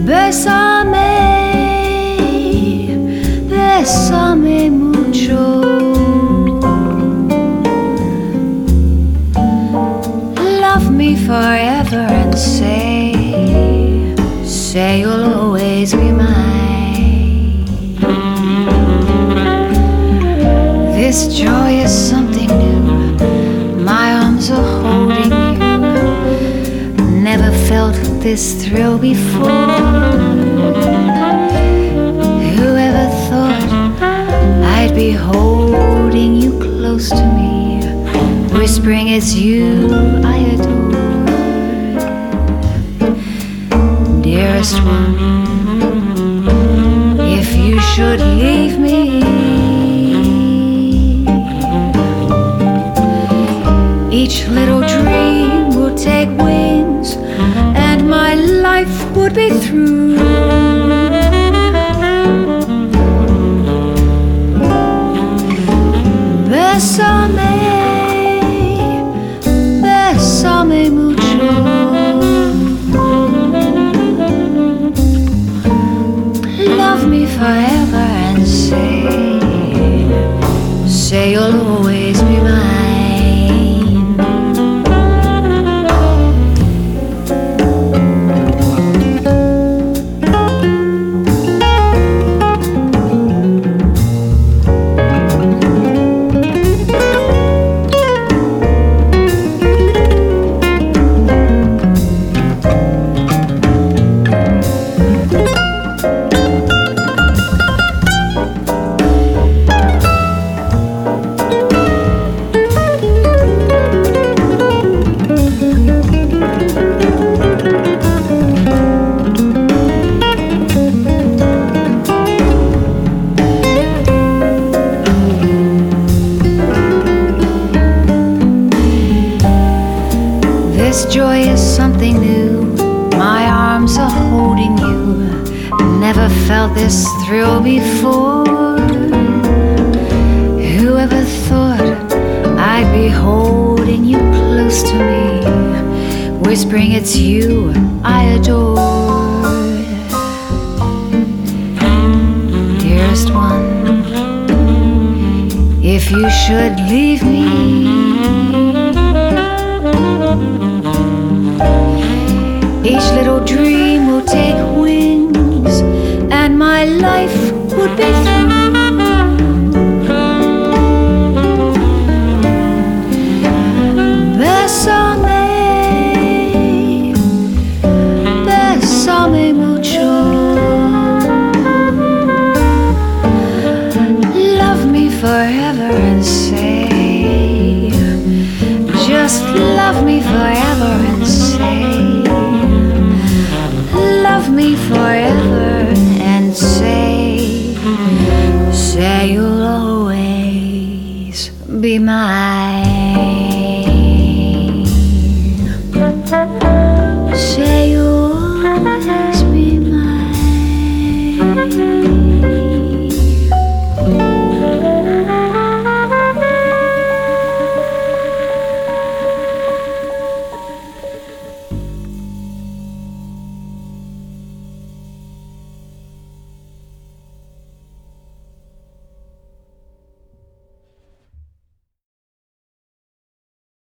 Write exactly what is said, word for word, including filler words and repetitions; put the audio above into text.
Bésame, bésame mucho. Love me forever and say, say you'll always be mine. This joy is something new. My arms are holding you. Never felt this thrill before. Whoever thought I'd be holding you close to me, whispering it's you I adore. Dearest one, if you should leave me, each little dream will take wings and my life would be through. Bésame, bésame mucho. Love me forever and say, say you'll always be mine. This joy is something new. My arms are holding you. Never felt this thrill before. Whoever thought I'd be holding you close to me, whispering it's you I adore. Dearest one, if you should leave me, each little dream will take wings and my life would be through. Bésame, bésame mucho. Love me forever and say, just love me forever and say, love me forever and say, say you'll always be mine. Say you'll